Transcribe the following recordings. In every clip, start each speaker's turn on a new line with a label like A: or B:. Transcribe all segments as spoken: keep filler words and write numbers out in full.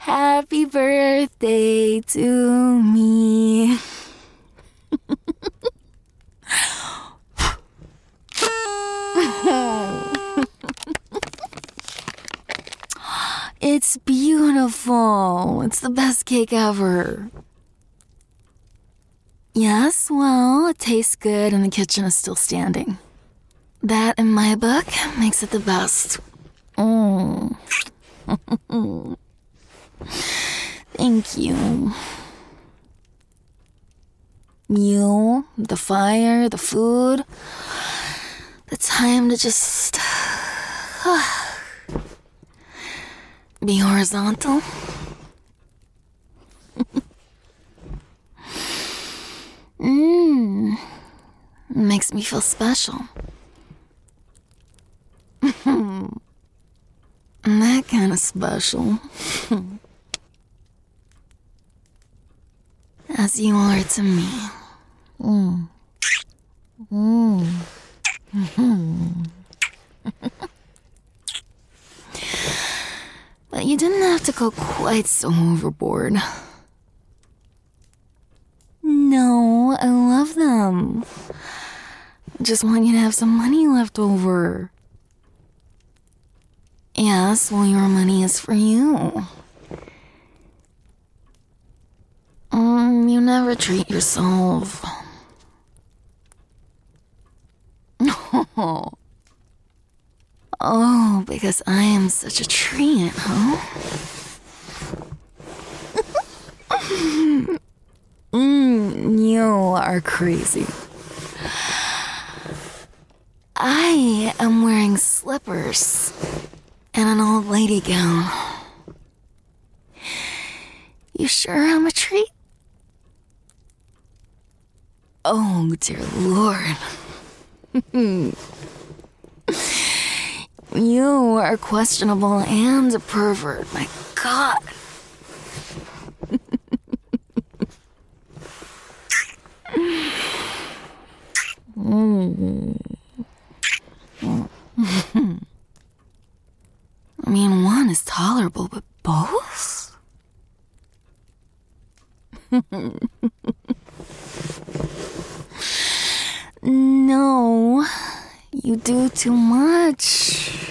A: Happy birthday to me. It's beautiful. It's the best cake ever. Yes, well, it tastes good and the kitchen is still standing. That, in my book, makes it the best. Mm. Thank you. You, the fire, the food, the time to just be horizontal. Mmm, makes me feel special. That kind of special. As you are to me. Mm. Mm. Mm-hmm. But you didn't have to go quite so overboard. No, I love them. I just want you to have some money left over. Yes, well, your money is for you. Mm, you never treat yourself. Oh, because I am such a treat, huh? mm, you are crazy. I am wearing slippers and an old lady gown. You sure I'm a treat? Oh, dear Lord. You are questionable and a pervert, my God. mm. I mean, one is tolerable, but both? No, you do too much.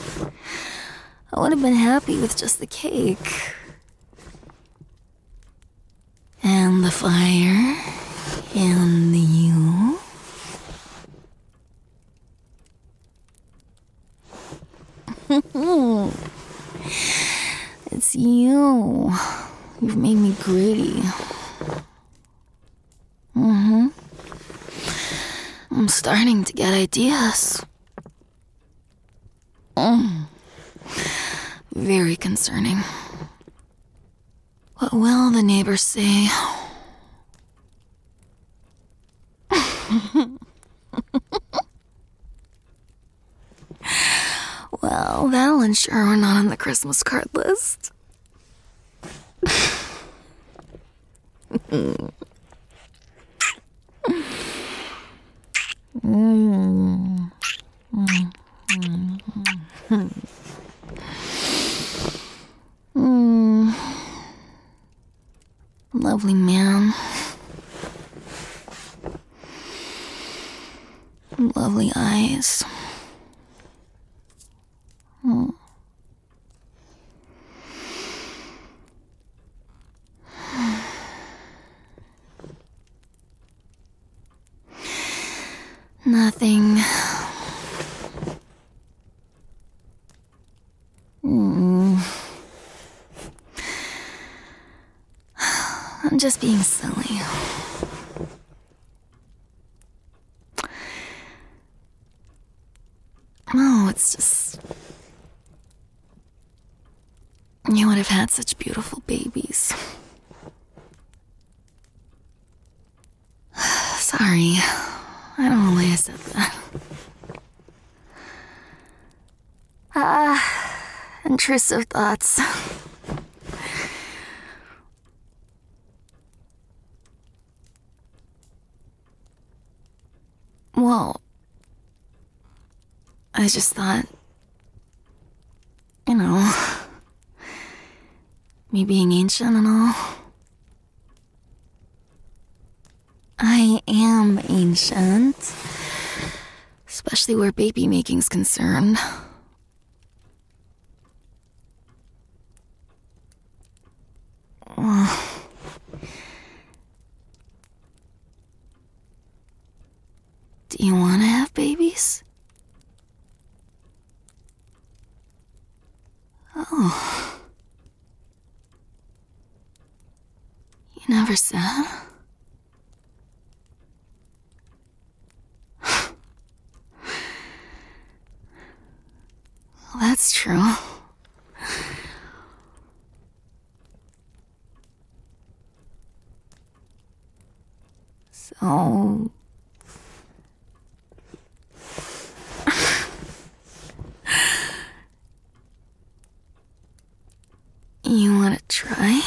A: I would have been happy with just the cake. And the fire. And the you. It's you. You've made me greedy. Mm-hmm. I'm starting to get ideas. Mm. Very concerning. What will the neighbors say? Well, that'll ensure we're not on the Christmas card list. mm. Mm. Mm. Mm. Mm. Lovely man. Lovely eyes. Mm. Nothing. Mm. I'm just being silly. No, it's just... You would have had such beautiful babies. Sorry. I don't know why I said that. Ah, intrusive thoughts. Well, I just thought, you know, Me being ancient and all. I am ancient. Especially where baby making's concerned. Well, do you want to have babies? Oh. You never said? Well, that's true. So... You want to try?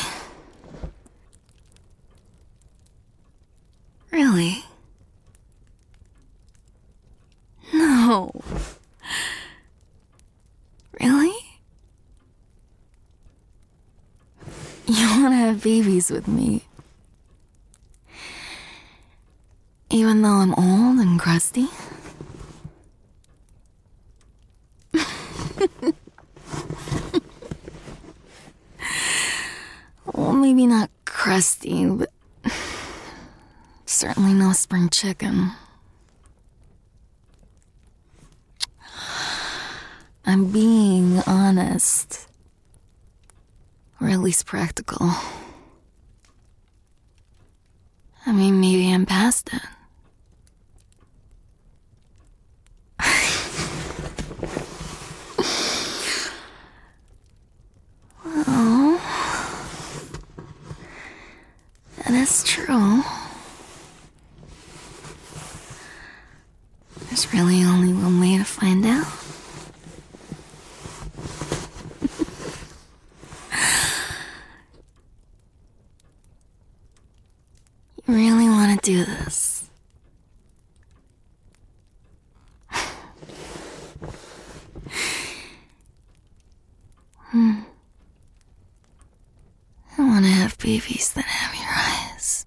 A: Really? No. Really? You want to have babies with me? Even though I'm old and crusty? Well, maybe not crusty, but certainly no spring chicken. I'm being honest. Or at least practical. I mean, maybe I'm past it. Well, that is true. There's really only one way to find out. You really want to do this? Hmm. I want to have babies that have your eyes.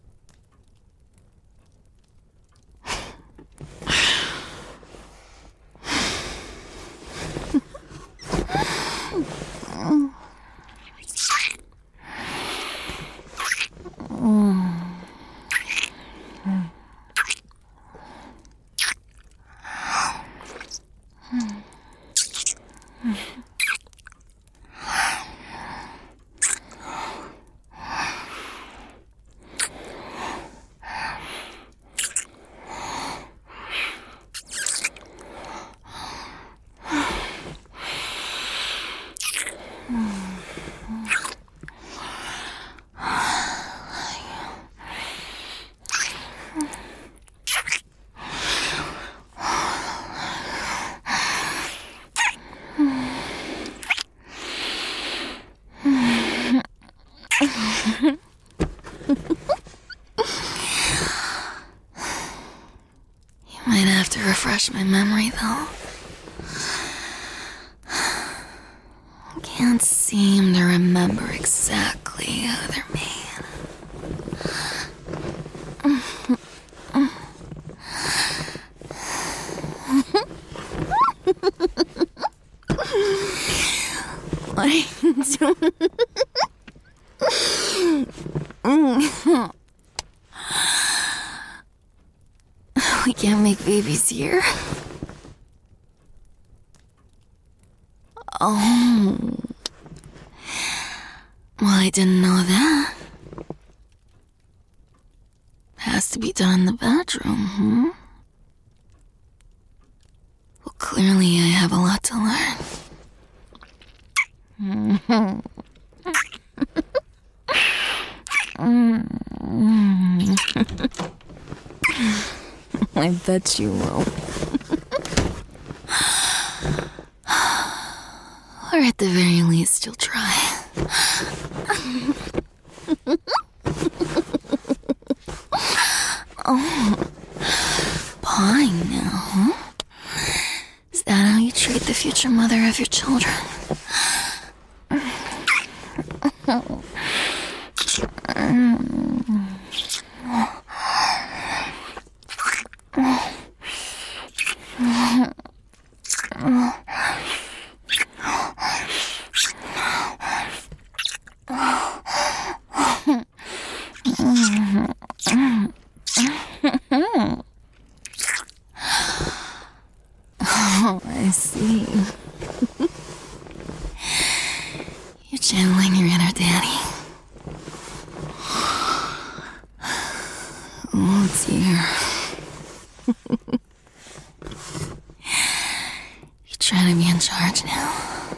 A: You might have to refresh my memory, though. I can't seem to remember exactly how they're made. What are you doing? We can't make babies here. Oh. Well, I didn't know that. Has to be done in the bedroom, hmm? Well, clearly I have a lot to learn. I bet you will. Or at the very least, you'll try. Oh, pawing now, huh? Is that how you treat the future mother of your children? Oh, I see. You're channeling your inner Danny. Oh dear. You're trying to be in charge now.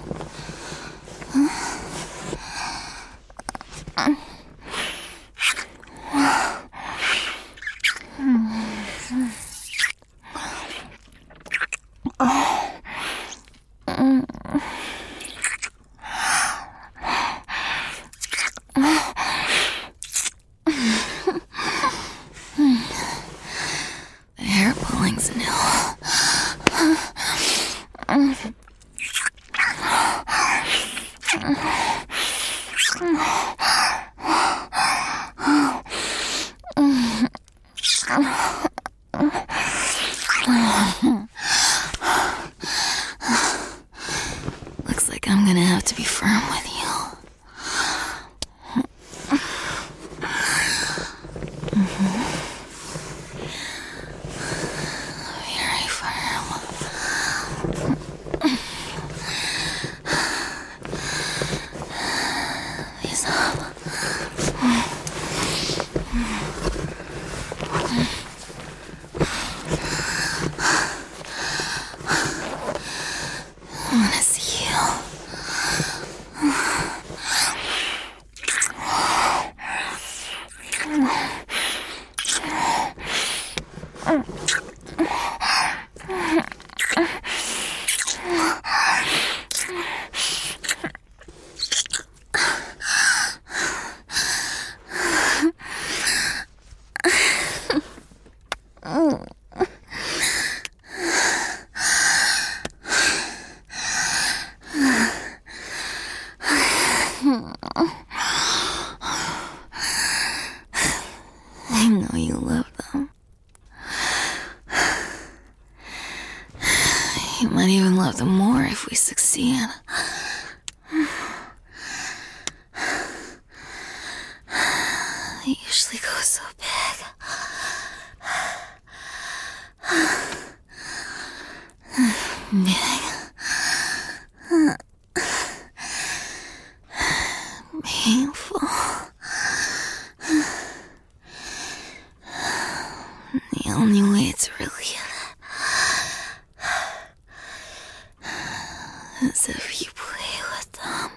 A: The hair pulling's new. Looks like I'm gonna have to be firm with you. Very firm. Ease up. I wanna see you. I know you love them. You might even love them more if we succeed. They usually go so big. Big. Painful. The only way to relieve it is if you play with them.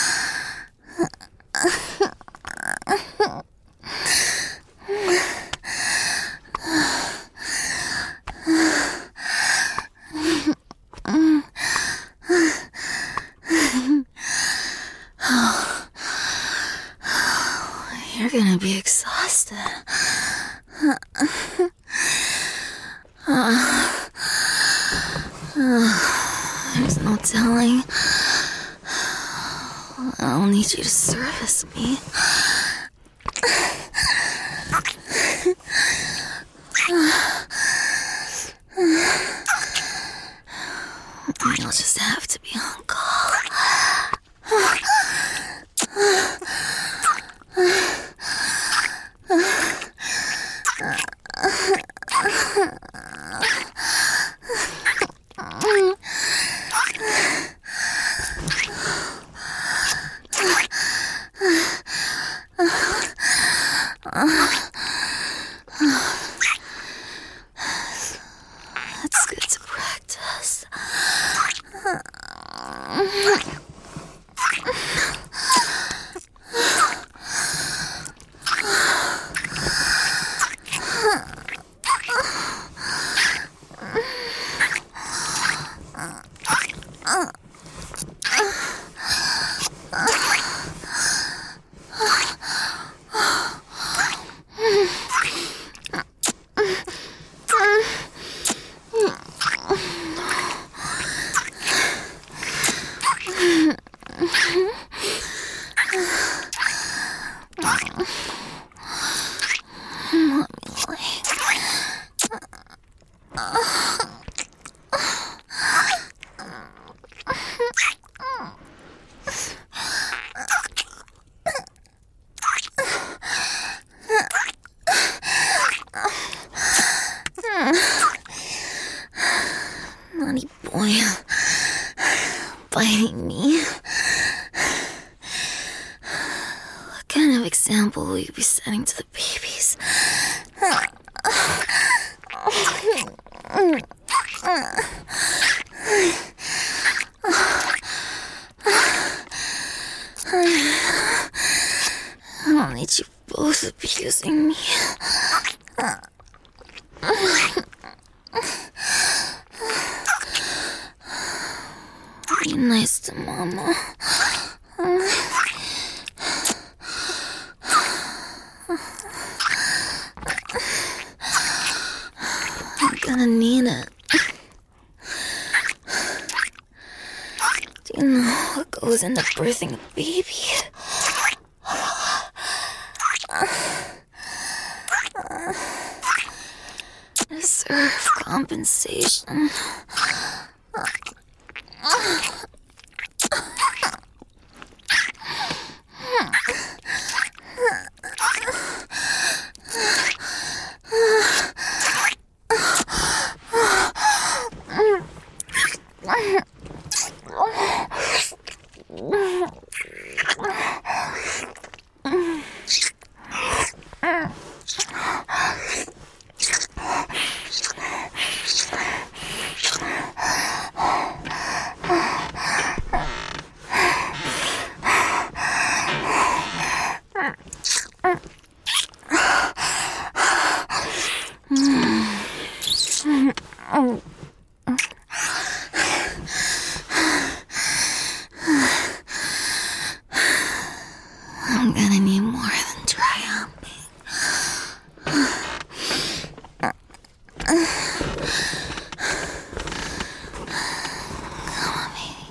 A: You're gonna be exhausted. There's no telling. I'll need you to service me. You'll just have to be on call. It's good to practice. biting me. What kind of example will you be setting to the babies? I don't need you both abusing me. Be nice to Mama. I'm gonna need it. Do you know what goes into birthing a baby? Deserve compensation. I'm gonna need more than dry humping. Come on, baby.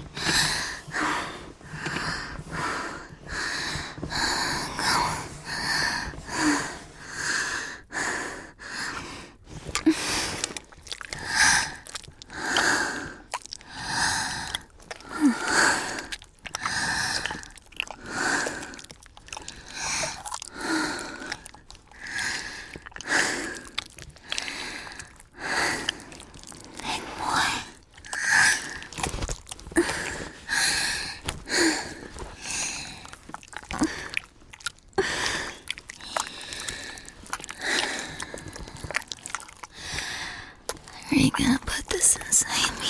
A: Are you gonna put this inside me?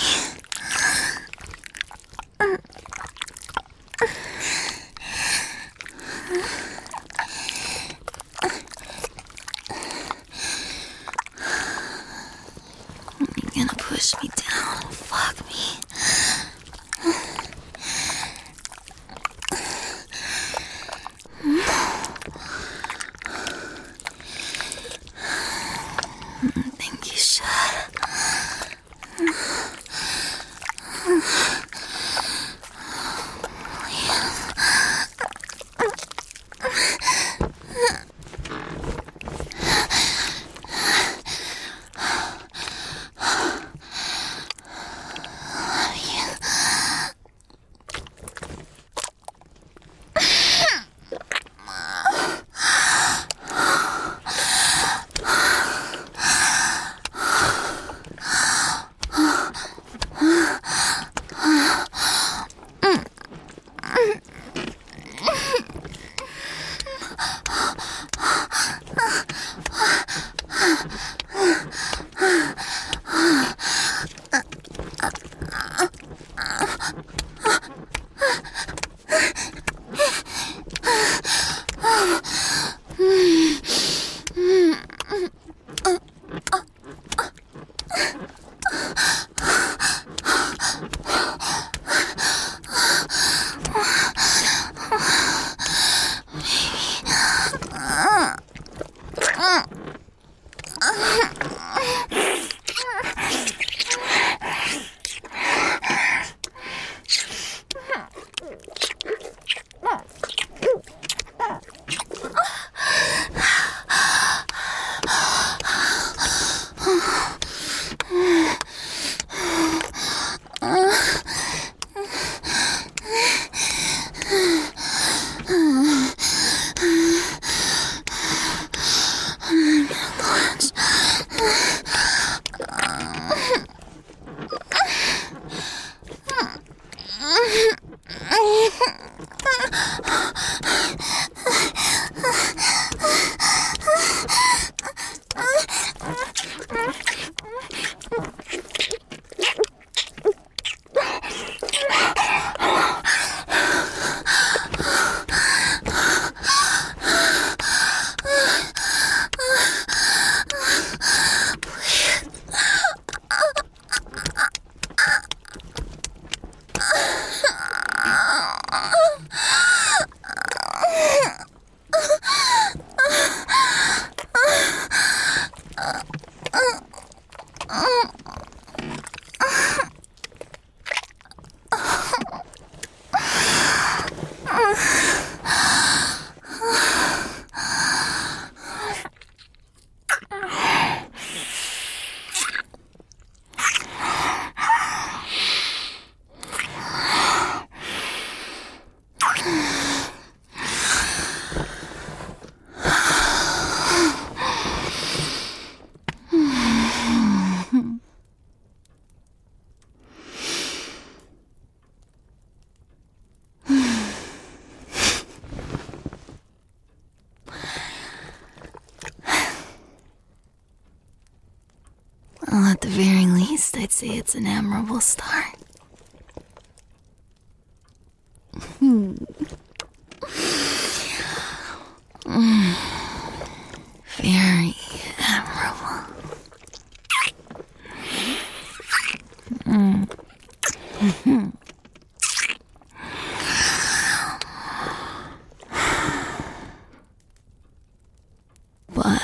A: You're gonna push me down and fuck me? I think you should. Uh, uh, uh. Well, at the very least, I'd say it's an admirable start. Hmm. Mm. Very admirable. Mm. But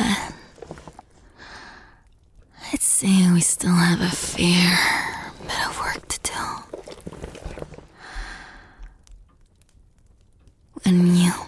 A: I'd say we still have a fair bit of work to do. When you